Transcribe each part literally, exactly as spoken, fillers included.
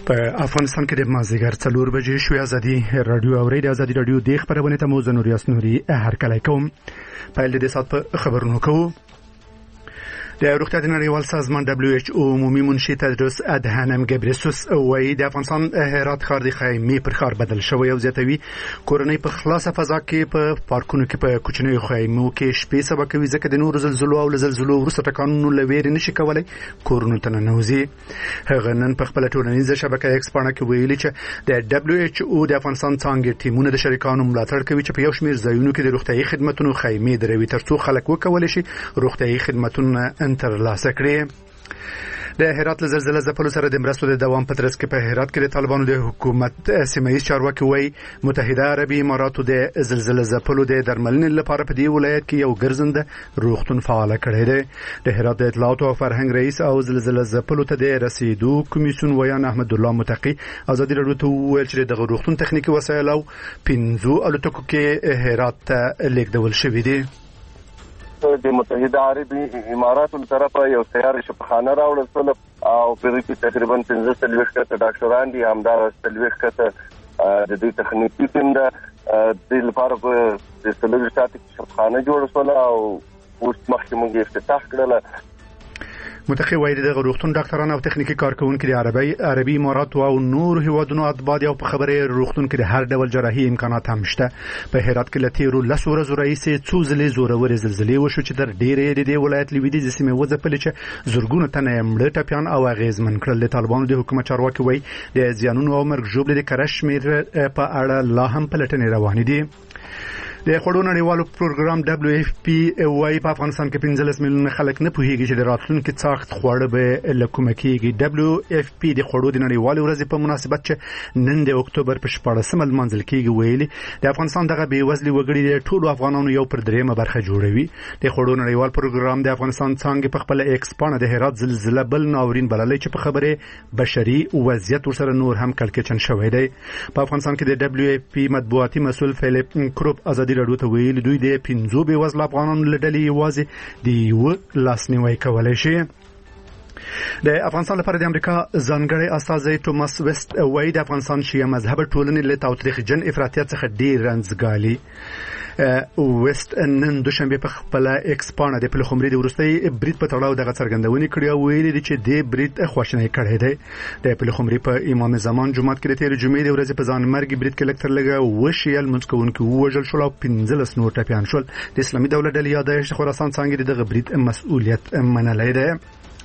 په افغانستان کې د مازیګر څلور بجې شوې ازادي رادیو اوري د ازادي رادیو د خبرونه ته مو زنور یاسنوري هر کله کوم په دې سات په خبرونو کوو د روغتیا د نړیوال سازمان دبليو ایچ او عمومي منشي تدرس ادهانم ګبرسوس وایي د افغانستان هرات ښار د خیمې پر ښار بدل شوی او زیاتوي کورنۍ په خلاصه فضا کې په پارکونو کې په کوچنیو خیمو کې شپې سبا کوي ځکه د نور زلزلو او زلزلو وروسته ټکانونو لويري نشي کولای کورونو ته ننوځي. هغه نن په خپل ټولنیزه شبکه ایکس باندې کې ویلي چې د دبليو ایچ او د افغانستان څنګه ټیمونه د شریکانو ملاتړ کوي چې په یو شمېر ځایونو کې د روغتيایي خدماتو خیمې دروي ترڅو خلک وکولای شي روغتيایي خدماتونه تر لاسه کړي. د هرات زلزلې ځپلو سره د مرستو د دوام په ترڅ کې په هرات کې د طالبانو د حکومت سیمایي چارواکي وایي متحده عربي اماراتو د زلزلې ځپلو د درملنې لپاره په دې ولایت کې یو ګرځنده روغتون فعال کړی دی. د هرات د اطلاعات او فرهنګ رئیس او زلزلې ځپلو ته د رسیدو کمیسیون ویان احمد الله متقی ازادي رادیو ته ویل چې د روغتون تخنیکی وسایل او پنځو الوتکو کې هرات ته لیږدول شوې دي. د متحده عربي اماراتو طرفه یو سیاره شفاخانه راوړل شول او په دې کې تقریبا پنځه سلويخ کته ډاکټران دي همدا سلويخ کته د دې تخنیکی ټیم د د لپاره د سلويخ ساتي شفاخانه جوړ شول او اوس مخکې موږ افتتاح کړل. متخي وایي د روغتون ډاکټران او تخنیکی کارکونکو د عربي عربي امارات او نور هیوادونو اتباع او په خبره روغتون کې د هر ډول جراحي امکانات هم شته. په هرات کې لتیرو لسو ورځو رئیس څو ځلې زورور زلزلې وشو چې در ډېرې د دې ولایت لویدیځ سیمه وځپل چې زورګونه تنه مړه ټپيان او اغیزمن کړل. د طالبانو د حکومت چارواکي وایي د زیانونو او مرګ ژوبل د کرش میر په اړه لا هم پلټنې روانې دي. د خړو نړیوالو پروګرام دبليو اف پی وايي په افغانستان کې پنځلس میلیونه خلک نه پوهیږي چې د راتلونکو څاخت خوړه به لکومه کیږي. دبليو اف پی د خړو د نړیوالو ورځې په مناسبت چې نن د اکتوبر په شپاړسمه منځل کېږي ویلي د افغانستان دغه بیوزلي وګړي د ټولو افغانانو یو پر دریمه برخه جوړوي. د خړو نړیوال پروګرام د افغانستان څنګه په خپل ایکس باندې د هرات زلزلې بل ناورین بللې چې په خبره بشري وضعیت ورسره نور هم کلکچن شوی دی. په افغانستان کې د دبليو اف پی مطبوعاتي مسؤل فیلیپ کروپ ازادي رادیو ته ویل دوی د پنځو بیوزل افغانانو لړلې یوازې د یو لاسنیوي کولای شي. د افغانستان لپاره د امریکا ځانګړی استازی توماس وست وایي د افغانستان شیعه مذهب ټولنې له تاوتریخجن افراطیت څخه ډیر رنځګالي. وست نن دوشنبه په خپل ایکس باندې د پلخمري د ورستۍ بریټ په تړاو دغه څرګندونې کړې او ویلي دي چې د بریټ خوښنۍ کړې ده. د پلخمري په امام زمان جمعه کې د تیر جمعې د ورځې په ځان مرګ بریټ کې لکتر لګه وشیل منځکونکو وژل شو او پنځلس نور ټپيان شول. د اسلامي دولت ډلې یادښت خراسان څنګه دغه بریټ مسؤلیت منلای دی.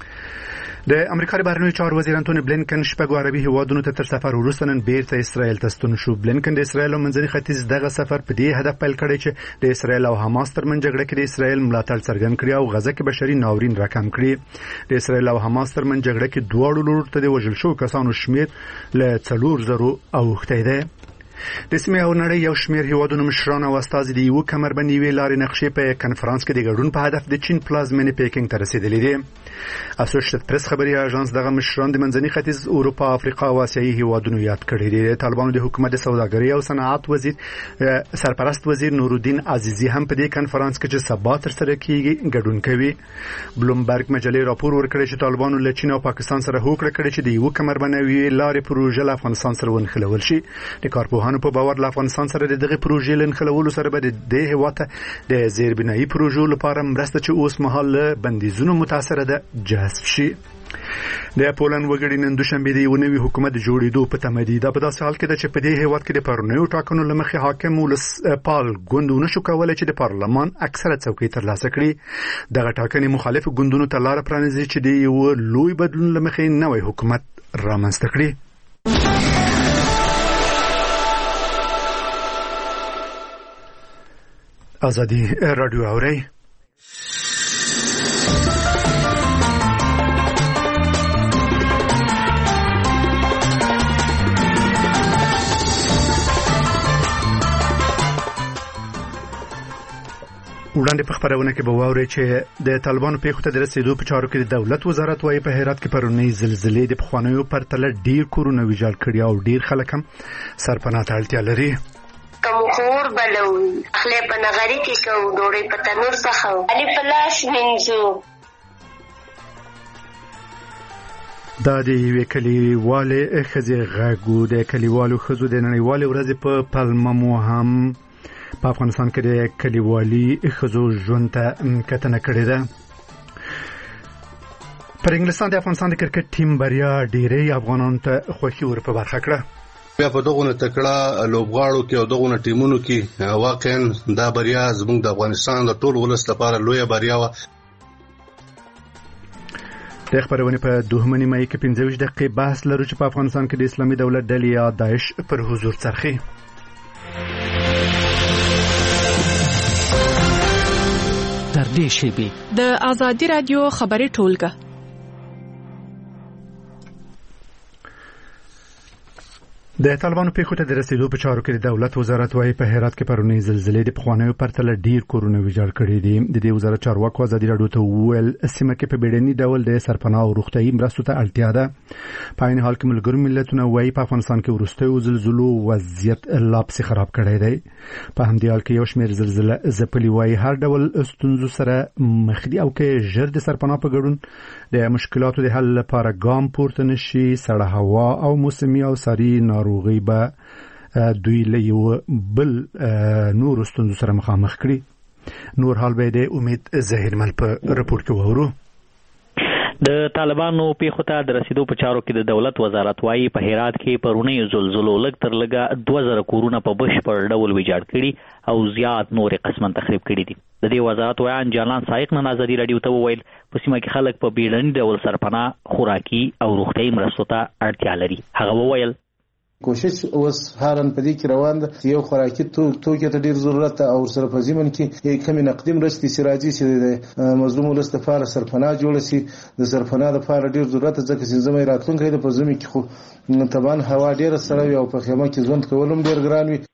د امریکا بهرنیو چارو وزیر انټونی بلینکن شپږ عربي هیوادونو ته تر سفر وروسته نن بیرته اسرائیل ته ستون شو. بلینکن د اسرائیل او منځني ختیځ دغه سفر په دې هدف پیل کړی چې د اسرائیل او حماس ترمنځ جګړه کې د اسرائیل ملاتړ څرګند کړي او غزه کې بشري ناورین راکم کړي. د اسرائیل او حماس ترمنځ جګړه کې دواړو لورو ته د وژل شو کسانو شمېر له څلور زرو اوښتی دی. د سیمې او نړۍ یو شمېر هیوادونو مشران او استازي د یو کمربندي وی لارې نقشې په کنفرانس کې د ګډون په هدف د چین پلازمینې پیکینګ ته رسیدلې دي. اسوسییټډ پریس خبري اژانس دغه مشران د منځني ختیځ اروپا افریقا او اسیایي هیوادونو یاد کړي دي. طالبانو د حکومت د سوداګرۍ او صنعت وزیر سرپرست وزیر نورالدین عزیزی هم په دې کنفرانس کې چې سبا تر سره کیږي ګډون کوي. بلومبرګ مجلې راپور ورکړی چې طالبانو له چین او پاکستان سره هوکړه کړې چې د یو کمربندي لارې پروژه له افغانستان سره ونښلول شي. د کارپوهانو په باور له افغانستان سره دغه پروژې لنښلولو سره به د هیواد د زیربنایي پروژو لپاره مرسته چې اوس مهال بندیزونو متاثر ده جذب شي. د پولند وګړي نن دوشنبه د یو نوي حکومت جوړېدو په تمه دي. دا په داسې حال کې ده چې په دې هیواد کې د پرونیو ټاکنو لمخې حاکم ولس پال ګوندونه شو کولای چې د پارلمان اکثره څوکۍ ترلاسه کړي. دغه ټاکنې مخالف ګوندونو ته لار پرانیزي چې د یو لوی بدلون لمخې نوی حکومت رامنځته کړي. ازادي رادیو اوري وړاندې په خبرونه کې به واوري چې د طالبانو په خوته د رسیدو په چارو کې د دولت وزارت وايي په هرات کې پرونی زلزلې د پخوانیو پرتله ډیر کورونه ویجاړ کړي او ډیر خلک هم سرپناه ته اړتیا لري. کوم خور بلو خپل په نغری کې کو ډوړې په تنور څخه علي پلاس منځو دا د یوې کلیوالې ښځې غږ و. د کلیوالو ښځو د نړیوالې ورځې په پلمه مو هم په افغانستان کې د کلیوالي ښځو ژوند ته کتنه کړې ده. پر انګلستان د افغانستان د کرکټ ټیم بریا ډېرې افغانانو ته خوښي ور په برخه کړه. بیا په دغه تکړه لوبغاړو کې او دغه ټیمونو کې واقعا دا بریا زموږ د افغانستان د ټول ولس لپاره لویه بریا و. د خبرونه په دوهمه نیمه کې پنځه ویشت دقیقې بحث لرو چې په افغانستان کې د اسلامي دولت ډلې یا داعش پر حضور څرخي. تر دې شی د آزادي رادیو خبري ټولګه. د طالبانو په خوته د رسیدو په چارو کې د دولت وزارت وايي په هرات کې پرونی زلزلې د پخوانیو پرتله ډیر کورونه ویجاړ کړي دي. د دې وزارت چارواکو ازادي رادیو ته ویل سیمه کې په بیړني ډول د سرپناه او روغتيایي مرستو ته اړتیا ده. په عین حال کې ملګرو ملتونو وايي په افغانستان کې وروستیو زلزلو وضعیت لا پسې خراب کړی دی. په همدې حال کې یو شمېر زلزله ځپلي وايي هر ډول ستونزو سره مخ دي او کې ژر د سرپناه په ګډون د مشکلاتو د حل لپاره ګام پورته نشي. سړه هوا او موسمي او ساري ناروغي به دوی له یو بل نور ستونزو سره مخامخ کړي. نور حال به د امید زهیرمل په رپورت کې وورو. د طالبانو په خوته د رسیدو په چارو کې د دولت وزارت وايي په هرات کې پرونی زلزلو لږ تر لږه دوه زره کورونه په بشپړ ډول ویجاړ کړي او زیات نور قسمن تخریب کړي دي. د دې وزارت وایي جانان سایق نن آزادي رادیو ته وویل په سیمه کې خلک په بیړني ډول سرپناه خوراکي او روغتيایي مرستو ته اړتیا لري. هغه وویل کوشش اوس حالن په دې کې روان ده. یو خوراکي توکي ته ډیر ضرورت او سره په ځمن کې کمی نقدي مرستې سراجي سي د مظلوم ولست لپاره سرپناه جوړ سي. د سرپناه لپاره ډیر ضرورت ځکه چې زموږ راتلونکي د په ځمن کې خو طبعا هوا ډیر سره او په خیمه کې ژوند کولم ډیر ګران وي.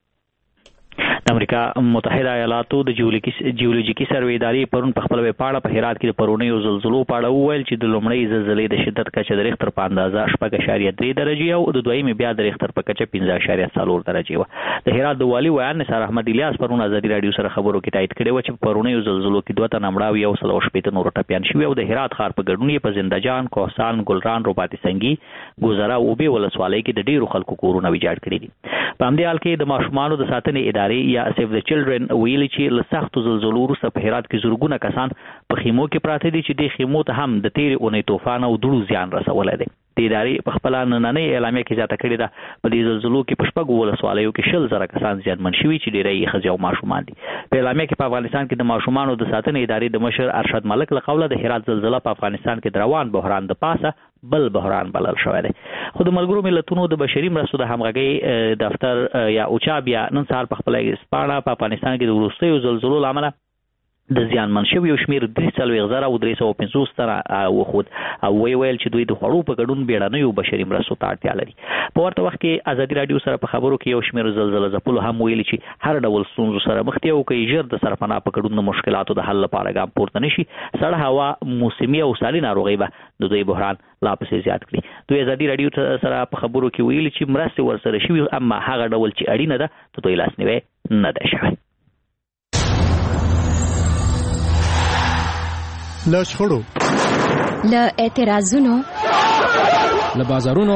د امریکا متحده ایالاتو د جیولوژیکي سروې ادارې پرون په خپل ویبپاڼه په هرات کې د پرونیو زلزلو په اړه وویل چې د لومړۍ زلزلې د شدت کچه د ریختر په اندازه شپږ اعشاریه درې درجې او د دویمې بیا د ریختر په کچه پنځه اعشاریه څلور درجې وه. د هرات د والي ویان نثار احمد الیاس پرون آزادي رادیو سره خبرو کې تایید کړی و چې په پرونیو زلزلو کې دوه تنه مړه او یو سل او شپېته نور ټپیان شوي او د هرات ښار په ګډون یې په زندهجان، کوهستان، ګلران، روباتي سنگي، ګوزرا او اوبې ولسوالۍ کې د ډیرو خلکو کورونه ویجاړ کړي دي. په همدې حال کې د ماشومانو د ساتنې ادارې یا سیف د چلډرن ویلي چې له سختو زلزلو وروسته په هرات کې زرګونه کسان په خیمو کې پراته دي چې د خیمو ته هم د تیرې اونۍ طوفان او دوړو زیان رسولی دی. د ادارې په خپله نننۍ اعلامیه کې زیاته کړې ده په دې زلزلو کې په شپږو ولسوالیو کې شل زره کسان زیانمن شوي چې ډېری یې ښځې او ماشومان دي. په اعلامیه کې په افغانستان کې د ماشومانو د ساتنې ادارې د مشر ارشد ملک له قوله د هرات زلزله په افغانستان کې د روان بحران د پاسه بل بحران بلل شوی دی. خو د ملګرو ملتونو د بشري مرستو د همغږۍ دفتر یا اوچا بیا نن سهار په خپله سپاړه په افغانستان کې د وروستیو زلزلو له امله د زیانمن شویو شمېر درې څلوېښت زره او درې سوه پنځوس تنه وښود او ویې ویل چې دوی د خوړو په ګډون بیړنیو بشري مرستو ته اړتیا لري. په ورته وخت کې ازادي راډیو سره په خبرو کې یو شمېر زلزله ځپلو هم ویلي چې هر ډول ستونزو سره مخ دي او که ژر د سرپناه په ګډون د مشکلاتو د حل لپاره ګام پورته نشي سړه هوا، موسمي او ساري ناروغۍ به د دوی بحران لا پسې زیات کړي. دوی ازادي راډیو سره په خبرو کې ویلي چې مرستې ورسره شوي اما هغه ډول چې اړینه ده د دوی لاسنیوی نه دی شوی. له شخړو، له اعتراضونو، له بازارونو،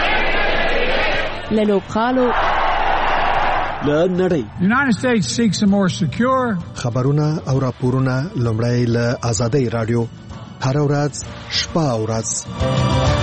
له لوبغالو، له نړۍ. United States seeks a more secure. خبرونه او راپورونه لومړی له آزادۍ رادیو هر ورځ شپه او ورځ.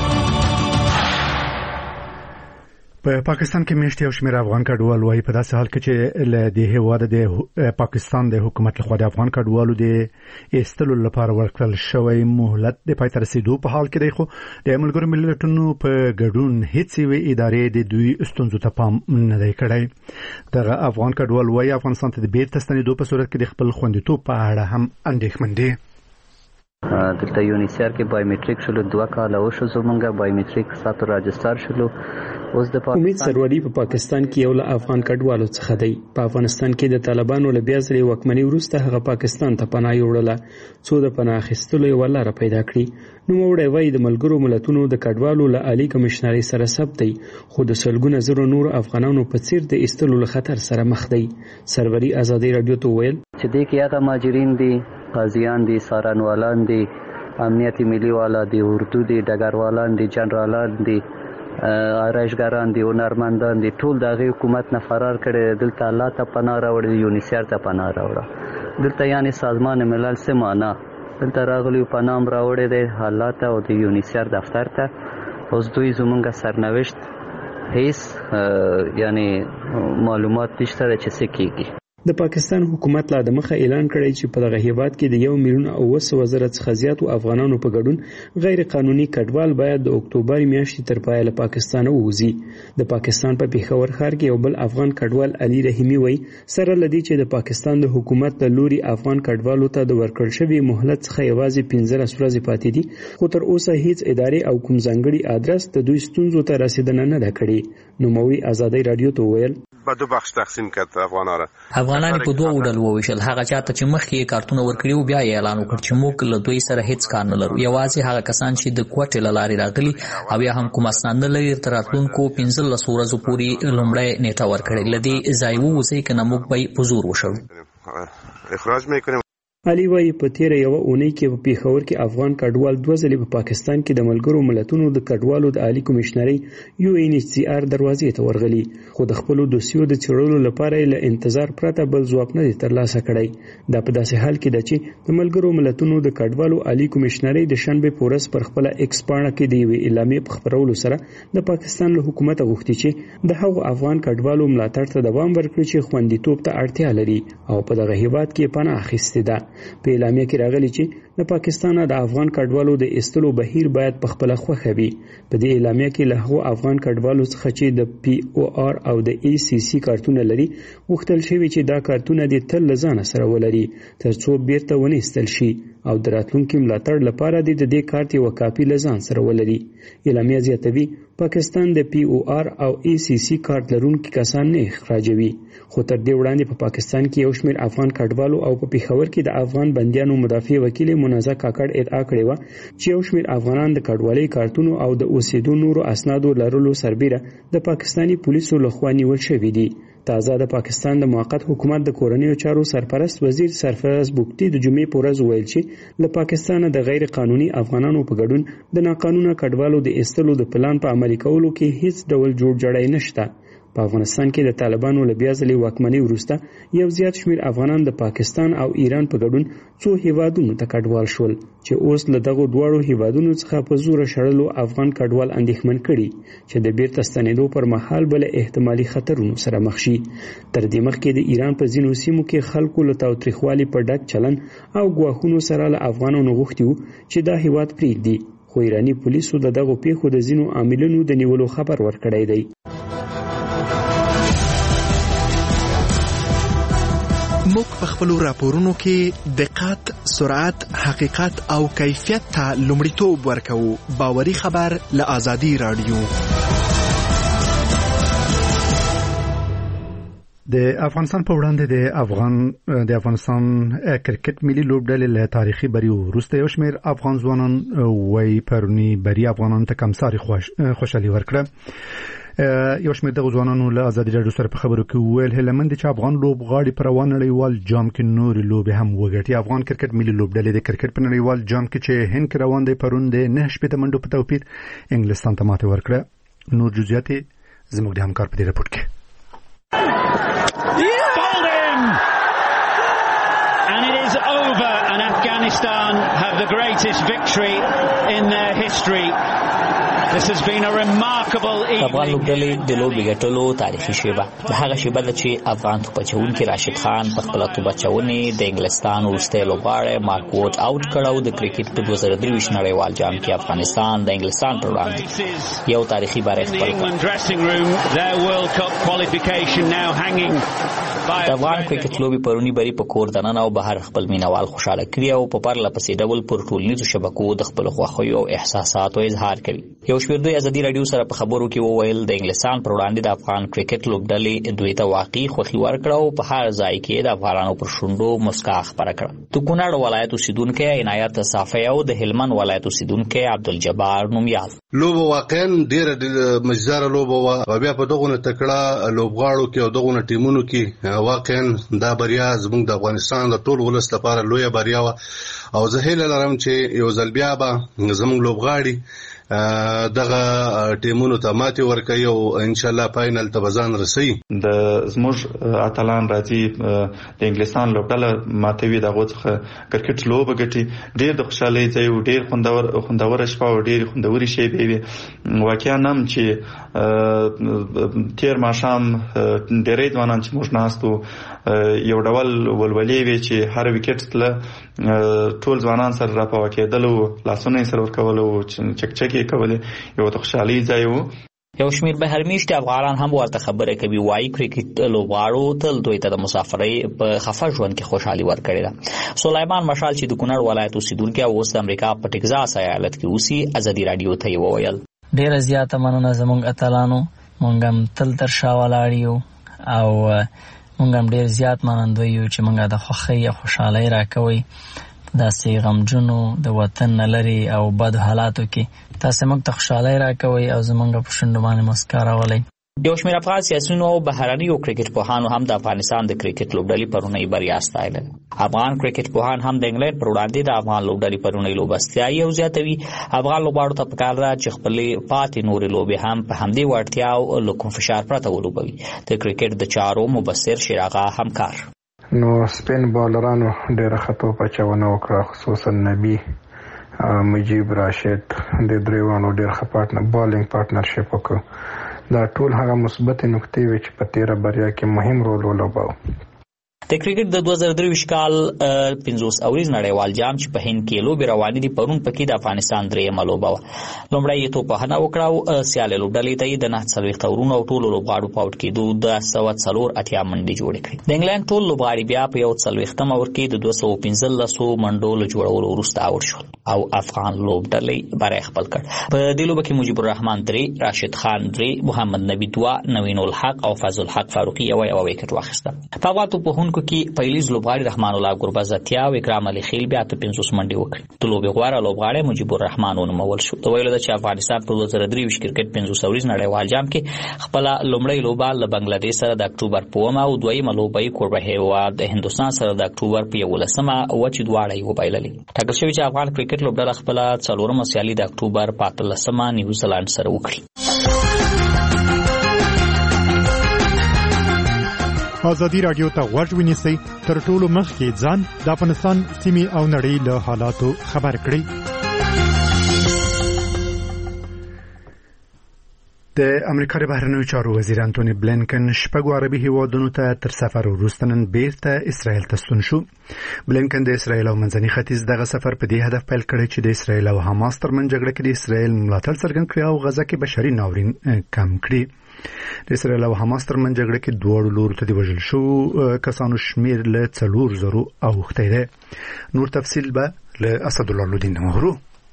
په پاکستان کې میشت یو شمېر افغان کډوال وايي په داسې حال کې چې له دې هېواده د پاکستان د حکومت لخوا د افغان کډوالو د ایستلو لپاره ورکړل شوی مهلت د پای ته رسېدو په حال کې دی. خو د ملګرو ملتونو په ګډون هېڅ یوې ادارې د دوی ستونزو ته پام نه دی کړی. دغه افغان کډوال وايي افغانستان ته د بیرته ستنېدو په صورت کې د خپل خوندیتوب په اړه هم اندېښمن دي. دلته یونیسر کې بایومټریک شلو دوه کاله وشو زمونږه بایومټریک ساتو راجستر شلو. اوس د امید سروری په پاکستان کې یو له افغان کډوالو څخه دی. په افغانستان کې د طالبانو له بیا ځلې واکمنۍ وروسته هغه پاکستان ته پناه یوړله څو د پناه اخیستلو یوه لاره پیدا کړي. نوموړی وایي د ملګرو ملتونو د کډوالو له عالي کمشنرۍ سره ثبت دی خو د سلګونه زرو نورو افغانانو په څیر د ایستلو له خطر سره مخ دی. سروری آزادۍ راډیو ته وویل چې دې کې هغه مهاجرین دي، قاضیان دي، څارنوالان دي امنیت ملي والا دي، اردو دي، ډګروالان دي، جنرالان دي، آرایشګران دي، هنرمندان دي، ټول د هغې حکومت نه فرار کړي. دلته الله ته پناه راوړي، یونیسیر ته پناه راوړه. دلته یعنې سازمان ملل څه معنا، دلته راغلیو پناه هم راوړی دی الله ته او د یونیسیر دفتر ته. اوس دوی زمونږ سرنوشت هیڅ یعنی معلومات نشته چې څه کېږي. د پاکستان حکومت لا د مخه اعلان کړی چې په دغه هیواد کې د یو میلیون او اوه سوه زره څخه زیاتو افغانانو په ګډون غیر قانوني کډوال باید د اکتوبر میاشتې تر پایه له پاکستانه ووځي. د پاکستان په پیښور ښار کې یو بل افغان کډوال علي رحیمي وایي سره له دې چې د پاکستان د حکومت له لوري افغان کډوالو ته د ورکړل شوي مهلت څخه یوازې پنځلس ورځې پاتې دي، خو تر اوسه هیڅ ادارې او کوم ځانګړي ادرس د دوی ستونزو ته رسیدنه نه ده کړې. نوموړي ازادۍ راډیو ته وویل په دوه بخش تقسیم کړ افغانانو افغانان په دوه ډول وویشل. هغه چاته چې مخکې کارتونه ورکړي بیا یې اعلان وکړ چې موږ له دوی سره هیڅ کار نه لرو، یوازې هغه کسان چې د کوټې له لارې راغلي او یا هم کوم اسناد نه لري تر راتلونکو پنځلسو ورځو پورې لومړی نیټه ورکړي. له دې ځای ووځئ که نه موږ به په زور وشړو. اخراج میکنیم. علي وایي په تیره یوه اونۍ کې په پیښور کې افغان کډوال دوه ځلې په پاکستان کې د ملګرو ملتونو د کډوالو د عالي کمشنرۍ یو ان ایچ سی آر دروازې ته ورغلي، خو د خپلو دوسیو د څېړلو لپاره یې له انتظار پرته بل ځواب نه دی ترلاسه کړی. دا په داسې حال کې ده چې د ملګرو ملتونو د کډوالو عالي کمشنرۍ د شنبې په ورځ پر خپله ایکس پاڼه کې د یوې اعلامیې په خپرولو سره د پاکستان له حکومته غوښتي چې د هغو افغان کډوالو ملاتړ ته دوام ورکړي چې خوندیتوب ته اړتیا لري او په دغه هیواد کې پناه اخیستې ده. په اعلامیه کې راغلي چې د پاکستان د افغان کډوالو د ایستلو بهیر باید په خپله خوښه وي. په دې اعلامیه کې له هغو افغان کډوالو څخه چې د پی او آر او د ای سی سی کارتونه لري غوښتل شوي چې دا کارتونه دې تل له ځانه سره ولري تر څو بیرته ونه ایستل شي او د راتلونکي ملاتړ لپاره دې د دې کارت یوه کاپي له ځان سره ولري. اعلامیه زیاتوي پاکستان د پی او آر او ای سی سی کارت لرونکي کسان نه اخراجوي، خو تر دې وړاندې په پاکستان کې یو شمېر افغان کډوالو او په پیښور کې د افغان بندیانو مدافع وکیل منازع کاکړ ادعا کړې وه چې یو شمېر افغانان د کډوالۍ کارتونو او د اوسېدو نورو اسنادو لرلو سربیره د پاکستاني پولیسو لخوا نیول شوي دي. تازه د پاکستان د موقت حکومت د کورنیو چارو سرپرست وزیر سرفراز بوکتی د جمعې په ورځ وویل چې له پاکستانه د غیر قانوني افغانانو په ګډون د ناقانونه کډوالو د ایستلو د پلان په عملي کولو کې هیڅ ډول جوړ جړی نشته. په افغانستان کې د طالبانو له بیا ځلې واکمنۍ وروسته یو زیات شمېر افغانان د پاکستان او ایران په ګډون څو هیوادونو ته کډوال شول چې اوس له دغو دواړو هیوادونو څخه په زوره شړلو افغان کډوال اندېښمن کړي چې د بیرته ستنېدو پر مهال بل احتمالي خطرونو سره مخ شي. تر دې مخکې د ایران په ځینو سیمو کې خلکو له تاوتریخوالي په ډک چلن او ګواښونو سره له افغانانو غوښتي وو چې دا هیواد پرېږدي، خو ایراني پولیسو د دغو پیښو د ځینو عاملینو د نیولو خبر ورکړی دی. موږ په خپلو راپورونو کې دقت، سرعت، حقیقت او کیفیت ته لومړیتوب ورکوو. باوري خبر له آزادي راډیو. د افغانستان په وړاندې د افغان د افغانستان کرکټ ملي لوبډلې له تاریخي بریو وروسته یو شمېر افغان ځوانان وایي پرونی بری افغانانو ته کمساري خوشحالي ورکړه. یو شمېر دغه ځوانانو له ازادي راډیو سره په خبرو کې وویل هیله مند چې افغان لوبغاړي پر روان نړیوال جام کې نورې لوبې هم وګټي. افغان کرکټ ملي لوبډلې د کرکټ په نړیوال جام کې چې هند کې روان دی پرون د نه شپېته منډو په توپیر انګلستان ته ماتې ورکړه. نور جزئیات زموږ د همکار په دې رپورټ کې. And it is over and Afghanistan have the greatest victory in their history. This has been a remarkable evening. افغان لوبډلې د لوبې ګټلو تاریخي شیبه د هغه شیبه ده چې افغان توپچوونکي راشد خان په خپله توپچونې د انګلستان وروستی لوبغاړی مارک ووډ اوټ کړ او د کرکټ په دوه زره درویشت نړیوال جام کې افغانستان د انګلستان پر وړاندې یو تاریخي بری خپل کړ. د افغان کرکټ لوبې پرونی بری په کور دننه او بهر خپل مینوال خوشحاله کړي او په پرله پسې ډول پر ټولنیزو شبکو د خپلو خوښیو او احساساتو اظهار کوي. یو شمېر دوی ازادي راډیو سره په خبرو کې وویل د انګلستان پر وړاندې د افغان کرکټ لوبډلې دوی ته واقعي خوښي ورکړه او په هر ځای کې د افغانانو پر شونډو مسکا خپره کړه. د کونړ ولایت اوسیدونکی عنایت صافی او د هلمند ولایت اوسیدونکی عبدالجبار نومیال. لوبه واقعا ډېره مزداره لوبه وه او بیا په دغونه تکړه لوبغاړو کې او دغونه ټیمونو کې واقعا دا بریا زموږ د افغانستان د ټول ولس لپاره لویه بریا وه او زه هیله لرم چې یو ځل بیا به زموږ لوبغاړي دغه ټیمونو ته ماتې ورکوي او ان شاء الله فاینل ته ځان رسوي. د زموږ اتلان راځي د انګلستان لوبډله ماتوي، دغه څخه کرکټ لوبه ګټي. ډېر د خوشحالۍ ځای او ډېر خوندور خوندور شپه او ډېر خوندوري شی وي. واقعا نم چې تیر ماښام ډېرې ځوانان چې موږ ناستو یو ډول ولولې وي چې هر وکټ تله ټول ځوانان سره راپاو کېدل او لاسونه سره ورکول او چکچکې کولې، یو د خوشحالۍ ځای و. یو شمیر بهرمیشت افغانان هم ورته خبره کوي، وایي کرکټ لوبغاړو تل دوی ته د مسافرۍ په خفه ژوند کې خوشحالي ورکړې ده. سلیمان مشال چې د کونړ ولایت اوسیدونکی او اوس د امریکا په ټکزاس ایالت کې اوسي، ازادي رادیو ته یې وویل ډېره زیاته مننه زموږ اتلانو، موږ هم تل تر شا ولاړ یو او موږ هم ډېر زیات منندوی یو چې موږ د خوښۍ او خوشحالۍ راکوئ داسې غمجنو د وطن نه لرې او بدو حالاتو کې تاسې موږ ته خوشحالۍ راکوئ او زموږ په شونډو باندې مسکا راولئ. یو شمېر افغان سیاسیونو او بهرنیو کرکټ پوهانو هم د افغانستان د کرکټ لوبډلې پرونۍ بریا ستایله. افغان کرکټ پوهان هم د انګلند پر وړاندې د افغان لوبډلې پرونۍ لوبه ستایي او زیاتوي افغان لوبغاړو ته پکار ده چې خپلې پاتې نورې لوبې هم په همدې وړتیا او له کوم فشار پرته ولوبوي. د کرکټ د چارو مبصر شیراغا همکار نو سپین بالرانو ډېره خطو پچونه وکړه، خصوصا نبی مجیب راشد د دریوانو ډېر ښه پارټنر بالینګ پارټنرشپ وکړ. دا ټول هغه مثبت نکتې وي چې په تیره بریا کې مهم رول ولوباوه. د کرکټ د دوه زره درویشت کال پنځوس اوریز نړیوال جام چې په هند کې لوبې روانې دي پرون پکې د افغانستان درېیمه لوبه وه. لومړی یې توپخانه وکړه او سیالې لوبډلې ته یې د نهه څلوېښت اورونو او ټولو لوبغاړو په آوټ کېدو دوه سوه څلور اتیا منډې جوړې کړې. د انګلند ټول لوبغاړي بیا په یو څلوېښتم اور کې د دوه سوه پنځلسو منډو له جوړولو وروسته آوټ شول او افغان لوبډلې بری خپل کړ. په دې لوبه کې مجیب الرحمن درې، راشد خان درې، محمد نبی دوه، نوین الحق او فضل الحق فاروقي یوه یوه ویکټ واخیسته. په افغان توپوهونکو کې پیلیز لوبغاړي رحمان الله ګربز اتیا او اکرام علي خیل بیا ته پنځوس منډې وکړې. د لوبې غوره لوبغاړی مجیب الرحمن ونومول شو. د ویلو ده چې افغانستان په دوه زره درویشت کرکټ پنځوس اوریز نړیوال جام کې خپله لومړۍ لوبه له بنګلادیش سره د اکتوبر په اوومه او دویمه لوبه یې کوربه هیواد د هندوستان سره د اکتوبر په یولسمه وچې دواړه یې وبایللې. ټاکل شوي چې افغان کرکټ لوبډله خپله څلورمه سیالي د اکتوبر په اتلسمه نیوزیلانډ سره وکړي. ازادي رادیو ته غوږ ونیسئ، تر ټولو مخکې ځان د افغانستان سیمې او نړۍ له حالاتو خبر کړئ. د امریکا د بهرنیو چارو وزیر انټونی بلینکن شپږو عربي هیوادونو ته تر سفر وروسته نن بیرته اسرائیل ته ستون شو. بلینکن د اسرائیل او منځني ختیځ دغه سفر په دې هدف پیل کړی چې د اسرائیل او حماس ترمنځ جګړه کې د اسرائیل ملاتړ څرګند کړي او غزه کې بشري ناورین کم کړي. د اسرائیل او حماس ترمنځ جګړه کې دواړو لورو ته د وژل شوو کسانو شمیر له څلور زرو اوښتی دی. نور تفصیل به له اسدالله لودین مهرو.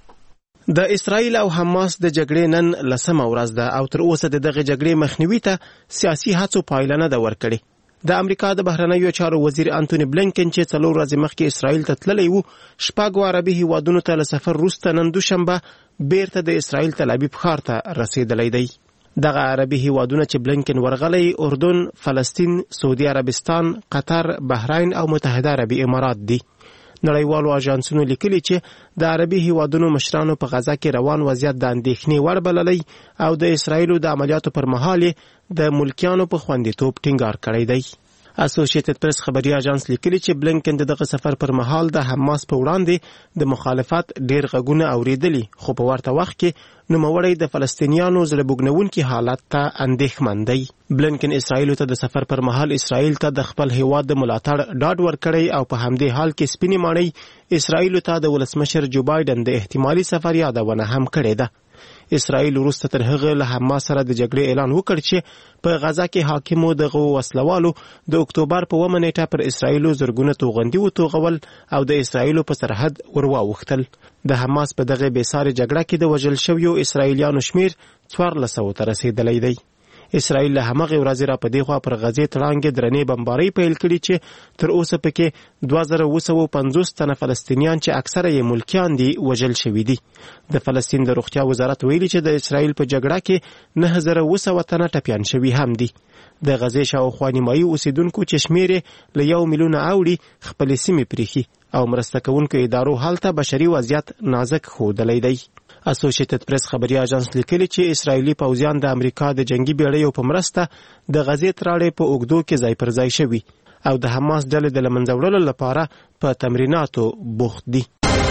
د اسرائیل او حماس د جګړې نن لسمه ورځ ده او تر اوسه د دغه جګړې مخنیوي ته سیاسي هڅو پایله نه ده ورکړې. د امریکا د بهرنیو چارو وزیر انټونی بلینکن چې څلور ورځې مخکې اسرائیل ته تللی و، شپږو عربي هیوادونو ته له سفر وروسته نن دوشنبه بیرته د اسرائیل تل ابیب ښار ته رسیدلی دی. دغه عربي هیوادونه چې بلینکن ورغلی اردن، فلسطین، سعودي عربستان، قطر، بحرین او متحده عربي امارات دي. نړیوالو اژانسونو لیکلي چې د عربي هیوادونو مشرانو په غزه کې روان وضعیت د اندېښنې وړ بللی او د اسرائیلو د عملیاتو پر مهال د ملکیانو په خوندیتوب ټینګار کړی دی. اسوسییټډ پریس خبري اژانس لیکلي چې بلینکن دغه سفر پر مهال د حماس په وړاندې د مخالفت ډیر غږونه اوریدلي، خو په ورته وخت کې نوموړی د فلسطینیانو زړه بوږنونکي حالت ته اندېښمن دی. بلینکن اسرائیل ته د سفر پر مهال اسرائیل ته د خپل هیواد د ملاتړ ډاډ ورکړی او په همدې حال کې سپینې ماڼۍ اسرائیل ته د ولسمشر جو بایدن د احتمالي سفر یادونه هم کړې ده. اسرائیل وروسته تر هغه له حماس سره د جګړې اعلان وکړ چې په غزه کې حاکمو دغه وسلوالو د اکتوبر په اوومه نیټه پر اسرائیلو زرګونه توغندي وتوغول او د اسرائیلو په سرحد ورواوښتل. د حماس په دغه بېسارې جګړه کې د وژل شویو اسرائیلیانو شمیر څوارلس سوو ته رسېدلی دی. اسرائیل له همغې ورځې را په دې خوا پر غزې تړانګې درنې بمبارۍ پیل کړي چې تر اوسه پکې دوه زره اوه سوه پنځوس تنه فلسطینیان چې اکثره یې ملکیان دي وژل شوي دي. د فلسطین د روغتیا وزارت ویلي چې د اسرائیل په جګړه کې نهه زره اوه سوه تنه ټپیان شوي هم دي. د غزې شاوخوا نیمایي اوسیدونکو چې شمیر یې له یو میلیونه اوړي خپلې سیمې پریښي او مرسته کوونکو ادارو هلته بشري وضعیت نازک ښودلی دی. اسوسییټډ پریس خبري اژانس لیکلي چې اسرایلی پوځیان د امریکا د جنگي بیړیو په مرسته د غزې تراړې په اوږدو کې ځای پر ځای شوي او د حماس ډلې د له منځه وړلو لپاره په تمریناتو بوخت دي.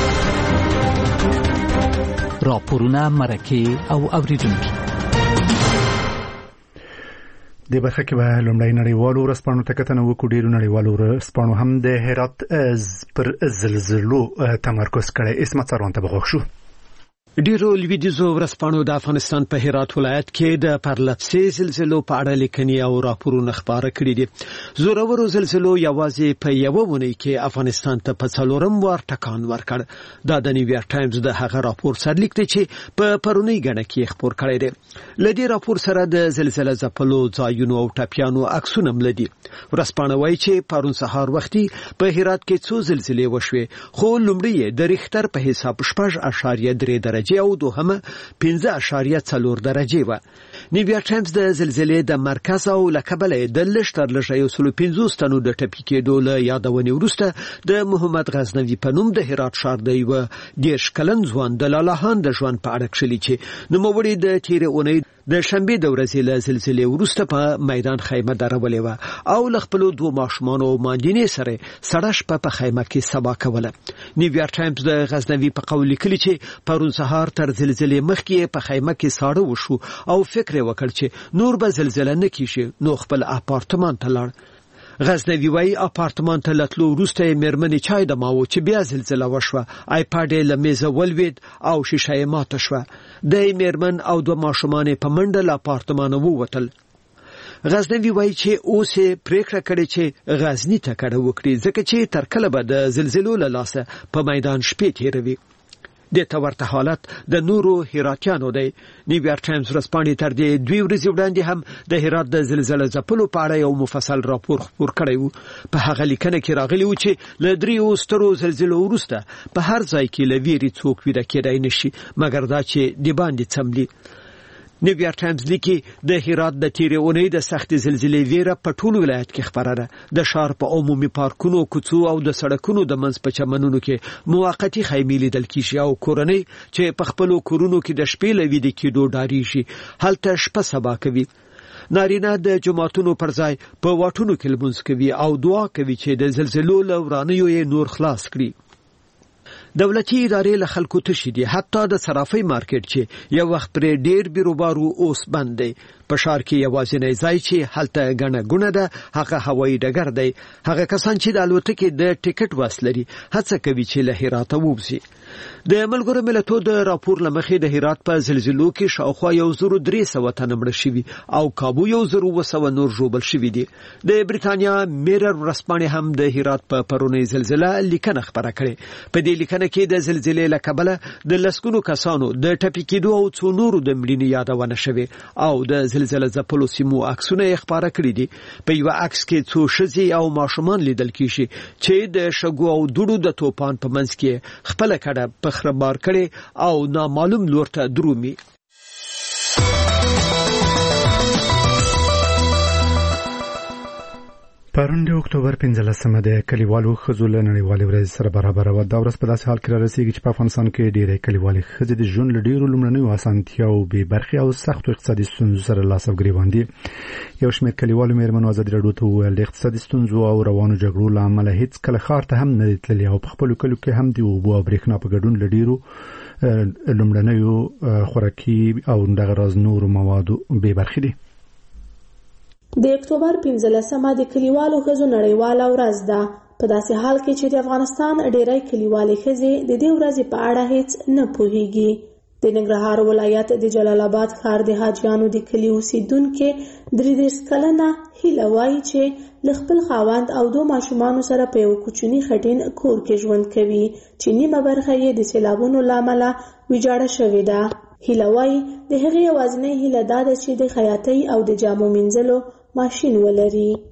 راپورونه، مرکې او اوریدونکي. د برخه کې به لومړی نړیوالو ورځپاڼو ته کتنه وکړو. ډېرو نړیوالو ورځپاڼو هم د هرات پر زلزلو تمرکز کړی. اسمت سروان ته بغوښ شو. ډیرو لویدیځو ورځپاڼو د افغانستان په هرات ولایت کې د پرلپسې زلزلو په اړه لیکنې او راپورونه خپاره کړي دي. زورورو زلزلو یوازې په یوه اونۍ کې افغانستان ته په څلورم وار ټکان ورکړ. دا د نیویارک ټایمز د هغه راپور سرلیک دی چې په پرونی غڼه کې خپور کړی دی. لدی راپور سره د زلزلې ځپلو ځایونو او ټاپیانو عکسونه ملدي. ورځپاڼه وایي چې پرون سهار وختي په هرات کې څو زلزلې وشوې، خو لومړی د ریختر په حساب شپږ اشاریه درې درجه او دوهمه پنځه اشاریه څلور درجه و. نیویارک ټایمز د زلزلې د مرکز او لکبل د لشتر لږه یو سل پنځوس تنو د ټپي کېدو له یادونې وروسته د محمد غزنوي په نوم د هرات ښار دی و دیش کلن ځوان د لالاهان د ژوند په اړه کښلي چې نوموړي د تیرې اونۍ د شنبه د ورځې له زلزلې وروسته په میدان خیمه درولې و او ل خپل دوه ماشومان او ماندینې سره سړه شپه په خیمه کې سبا کوله. نیویارک ټایمز د غزنوي په قول لیکلي چې پرون سهار تر زلزلې مخکې په خیمه کې ساړه وشو او فکر وکړ چې نور به زلزلې نه کیږي، نو خپل اپارتمان ته لاړ. غزنوي وايي اپارتمان ته لتلو وروسته مېرمنې چای دماوه چې بیا زلزلہ وشوه. آیپاډ یې له میزه ولوید او شیشه یې ماته شوه. د مېرمن او دوه ماشومان په منډه له اپارتمانه ووتل. غزنوي وايي چې اوس یې پریکړه کړې چې غزني ته کډه وکړي ځکه چې تر کله به د زلزلو له لاسه په میدان شپې تیروي. د تورته حالت د نورو هراتیانو دی. نیویارک ټایمز ورځپاڼې تر دې دوی ورځې وړاندې هم د هرات د زلزلې ځپلو په اړه یو مفصل راپور خپور کړی و. په هغه لیکنه کې راغلی و چې له دریو سترو زلزلو وروسته په هر ځای کې له ویرې څوک ویده کېدای نشي مګر دا چې د باندې څملي. نیویارک ټایمز لیکي د هرات د تیرې اونۍ د سخت زلزلې ویره په ټول ولایت کې خبره ده. د ښار په عمومي پارکونو، کوڅو او د سړکونو د منځ په چمنونو کې موقتی خیمې لیدل کیږي او کورنۍ چې په خپلو کورونو کې د شپې له ویده کېدو ډاریږي هلته شپه سبا کوي. نارینه د جماعتونو پر ځای په واټونو کې لمونځ کوي او دعا کوي چې د زلزلو له ورانیو یې نور خلاص کړي. دولتي ادارې له خلکو تشي دي، حتی د صرافۍ مارکیټ چې یو وخت پر ډیر بیروبارو اوس بند دی. په ښار کې یوازینی ځای چې هلته غنه غونه ده هغه هوایي ډګر دی. هغه کسان چې د الوتکې د ټیکټ وس لري هڅه کوي چې له هرات ووځي. د ملګرو ملتونو د راپور لمخې د هرات په زلزلو کې شاوخوا یو زرو درې سوه تنه مړه شوي او کابو یو زرو اووه سوه نور ژوبل شوي دي. د بریتانیا میرر ورځپاڼې هم د هرات په پرونۍ زلزله لیکنه خپره کړې. په دې لیکنه کې د زلزلې له کبله د لسګونو کسانو د ټپي کېدو او څو نورو د مړینې یادونه شوې او د زلزلې ځپلو سیمو عکسونه یې خپاره کړي دي. په یو عکس کې څو ښځې او ماشومان لیدل کیږي چې د شګو او دوړو د توپان په منځ کې خپل کډه په خرابار کړي او نامعلوم لور ته درومي. پرون د اکتوبر پنځلسمه د کلیوالو ښځو له نړیوالې ورځې سره برابر و. دا ورځ په داسې حال کې رارسېږي چې په افغانستان کې ډېرې کلیوالې ښځې د ژوند له ډېرو لومړنیو اسانتیاوو بې برخې او سختو اقتصادي ستونزو سره لاس او ګرېوان دي. یو شمېر کلیوالو مېرمنو ازادي راډیو ته وویل د اقتصادي ستونزو او روانو جګړو له امله هېڅ کله ښار ته هم نه دي تللي او په خپلو کلیو کې هم د اوبو او برېښنا په ګډون له ډېرو لومړنیو خوراکي او دغه راز نورو موادو بې برخې دي. د اکتوبر پنځلسمه د کلیوالو ښځو نړیواله ورځ ده. په داسې حال کې چې د افغانستان ډېری کلیوالې ښځې د دې ورځې په اړه هیڅ نه پوهیږي. د ننګرهار ولایت د جلال آباد ښار د حاجیانو د کلي اوسیدونکې درې دېرش کلنه هیله وایي چې له خپل خاوند او دوه ماشومانو سره په یو کوچني خټین کور کې ژوند کوي چې نیمه برخه یې د سیلابونو له امله ویجاړه شوې ده. هیله وایي د هغې یوازینۍ هیله دا ده چې د خیاطۍ او د جامو مینځلو ماشین ولري.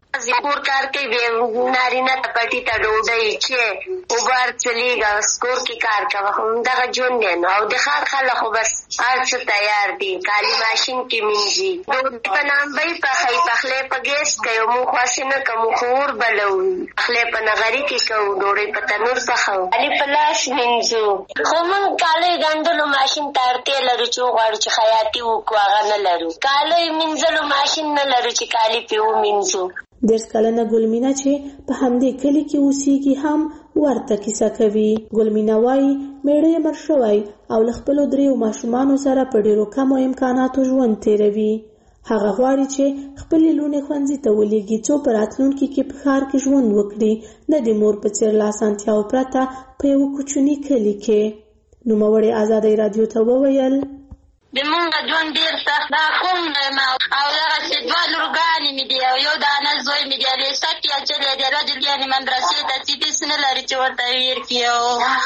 کور کار کوي نارینه ته پټي ته ډوډۍ چې اوبر چلیږه سکور کې کار کوه همدغه ژوند دی نو او د ښار خلک خو بس هر څه تیار دي کالي ماشین کې مینځي ډوډۍ په نامبۍ پخوي پخلی په ګیس کوي موږ خواسې نه کوو خو اور بلوو پخلی په نغري کې کوو ډوډۍ په تنور پخوو کالي په لاس مینځو خو موږ کالي ګنډلو ماشین ته اړتیا لرو چې وغواړو چې خیاطي وکړو هغه نه لرو کالي مینځلو ماشین نه لرو چې کالي پې ومینځو دېرش کلنه ګلمینا چې په همدې کلي کې اوسېږي هم ورته کیسه کوي. ګلمینا وایي میړه یې مړ شوی او له خپلو دریو ماشومانو سره په ډېرو کمو امکاناتو ژوند تېروي. هغه غواړي چې خپلې لوڼې ښوونځي ته ولېږي څو په راتلونکي کې په ښار کې ژوند وکړي نه د مور په څېر له اسانتیاوو پرته په یوه کوچني کلي کې. نوموړې ازادۍ راډیو ته وویل د مونږ ژوند ډېر سخت دا کوم ما او دغسې دوه لورګانې مې دي او یو دانه زوی مې دی لیسه کې اچولی دی رجل یعنې مدرسې ته چې فیس نه لري چې ورته ویر کړي او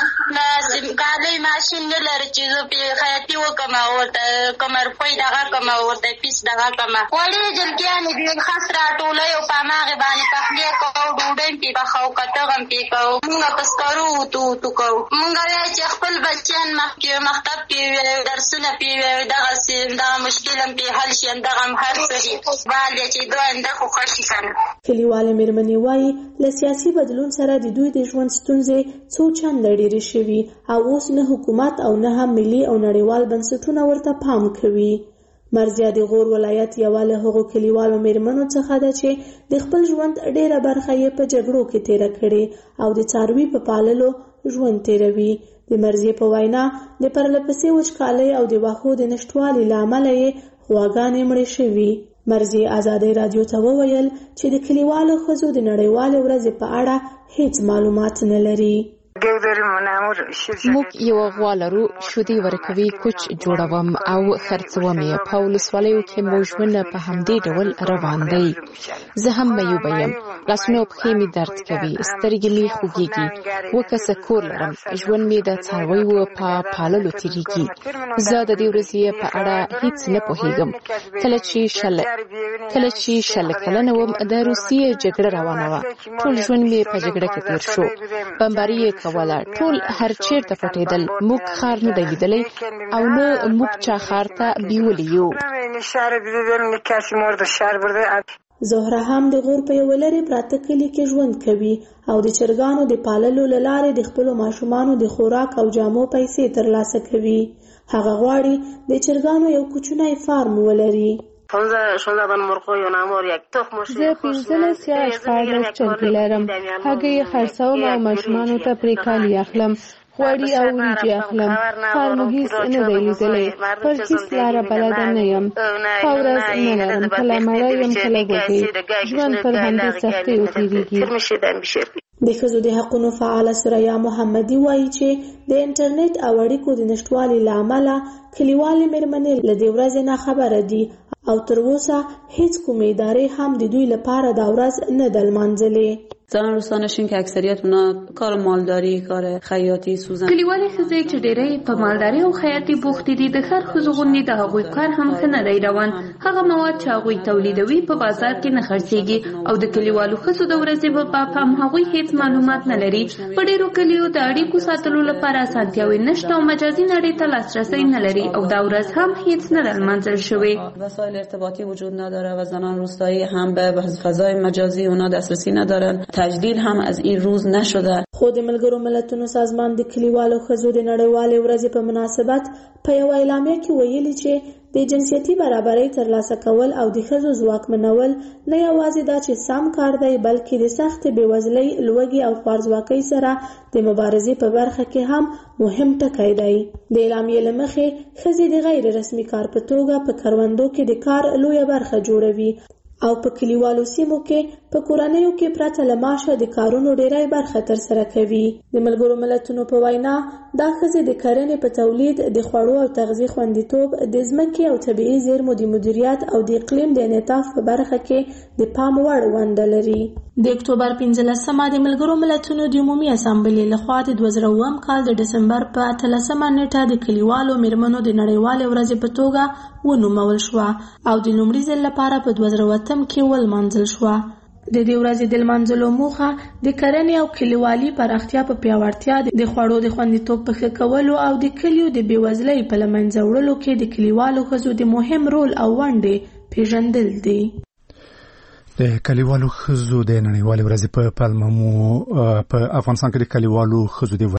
کالۍ ماشین نه لري چې زه پرې خیاطي وکړم او ورته کومه روپۍ دغه کړم او ورته فیس دغه کړم وړې جلکیانې دي خس راټولوي او په هماغې باندې پخلی کوو ډوډۍ م پرې پخوو کټغه م پرې کوو مونږ په سکرو وتو وتو کوو مونږ وایو چې خپل بچیان مخکې مکتب کې درسونه پرې دغسې دغه مشکل هم پرې حل شي همدغه هم هر څه دي بال دی چې دوه انده خو ښه شي که نه. کلیوالې مېرمنې وایي له سیاسي بدلون سره د دوی د ژوند ستونزې څو چنده ډېرې شوي او اوس نه حکومت او نه هم ملي او نړیوال بنسټونه ورته پام کوي. مرزیه د غور ولایت یوه له هغو کلیوالو مېرمنو څخه ده چې د خپل ژوند ډېره برخه یې په جګړو کې تېره کړې او د څاروي په پاللو ژوند تېروي. د مرزیې په وینا د پرلهپسې وچکالۍ او د واښو د نشتوالي له امله یې غواګانې مړې شوي. مرزیې ازادۍ راډیو ته وویل چې د کلیوالو ښځو د نړیوالې ورځې په اړه هیڅ معلومات نه لري. موږ یو غوا لرو شودې ورکوي کوچ جوړوم او خرڅوم یې په ولسوالیو کې مو ژوند په همدې ډول روان دی. زه هم میوبه یم لاسونه او پښې مې درد کوي سترګې مې خوږېږي اوه کسه کور لرم ژوند مې د څارویو په پاللو تېرېږي. زه د دې ورځې په اړه هیڅ نه پوهېږم. کله چې شل کله چې شل کلنه وم د روسیې جګړه روانه وه ټول ژوند مې په جګړه کې تېر شو. بمباري یې کوله ټول هر چیرته پټېدل موږ ښار نه دی لیدلی او نه موږ چا ښار ته بیولي یو. زهره هم د غور په یوه لرې پراته کلي کې ژوند کوي او د چرګانو د پاللو له لارې د خپلو ماشومانو د خوراک او جامو پیسې ترلاسه کوي. هغه غواړي د چرګانو یو کوچنی فارم ولري. زه پنځلس یا شپاړلس چرګې لرم. هګۍ یې خرڅوم او ماشومانو ته پرې کالي اخلم غوړي او وریجې اخلم. ښار مو هېڅ نه دی لیدلی پر هېڅ لاره بلده نه یم ښه ورځ نه لرم کله مړه یم کله وږی ژوند پر همدې سختیو تېرېږي. د ښځو د حقونو فعاله سریا محمدي وایي چې د انټرنیټ او اړیکو د نشتوالي له امله کلیوالې مېرمنې له دې ورځې ناخبره دي او تر اوسه هیڅ کومې ادارې هم د دوی لپاره دا ورځ نه ده لمانځلې. زنان روستانشین که اکثریت اونا کار مالداری کار خیاطی سوزن کلیوالي ښځې چې ډېری په مالداري او خیاطي بوختې دي د ښار ښځو غوندې د هغوی کار هم ښه نه دی روان. هغه مواد چې هغوی تولیدوي په بازار کې نه خرڅېږي او د کلیوالو ښځو د ورځې په باب هم هغوی هیڅ معلومات نه لري. په ډېرو کلیو د اړیکو ساتلو لپاره اسانتیاوې نشته او مجازي نړۍ ته لاسرسی نه لري او دا ورځ هم هیڅ نه ده لمانځل شوې. وسایل ارتباطی وجود نداره و زنان روستایی هم به فضای مجازی اونا دسترسی ندارن. تجدید هم از این روز نشده. خو د ملګرو ملتونو سازمان د کلیوالو ښځو د نړیوالې ورځې په مناسبت په یوه اعلامیه کې ویلي چې د جنسیتي برابرۍ ترلاسه کول او د ښځو ځواکمنول نه یوازې دا چې سم کار دی بلکې د سختې بېوزلۍ لوږې او خوارځواکۍ سره د مبارزې په برخه کې هم مهم ټکی دی. د اعلامیې له مخې ښځې د غیر رسمي کار په توګه په کروندو کې د کار لویه برخه جوړوي او په کلیوالو سیمو کې په کورنیو کې پرته له معاشه د کارونو ډیری برخه ترسره کوي. د ملګرو ملتونو په وینا دا ښځې د کرنې په تولید د خوړو او تغذیې خوندیتوب د ځمکې او طبیعي زیرمو د مدیریت او د اقلیم د انعطاف په برخه کې د پام وړ ونډه لري. د اکتوبر پنځلسمه د ملګرو ملتونو د عمومي اسامبلې لخوا د دوه زره اووم کال د ډسمبر په اتلسمه نیټه د کلیوالو مېرمنو د نړیوالې ورځې په توګه ونومول شوه او د لومړي ځل لپاره په دوه زره اتم کې ولمانځل شوه. د دې ورځې د لمانځلو موخه د کرنې او کلیوالي پراختیا په پیاوړتیا، د خوړو د خوندیتوب په ښه کولو او د کلیو د بېوزلۍ په له منځه وړلو کې د کلیوالو ښځو د مهم رول او ونډې پیژندل دي. د کلیوالو ښځو د نړیوالې ورځې په پلمه مو په افغانستان کې د کلیوالو ښځو د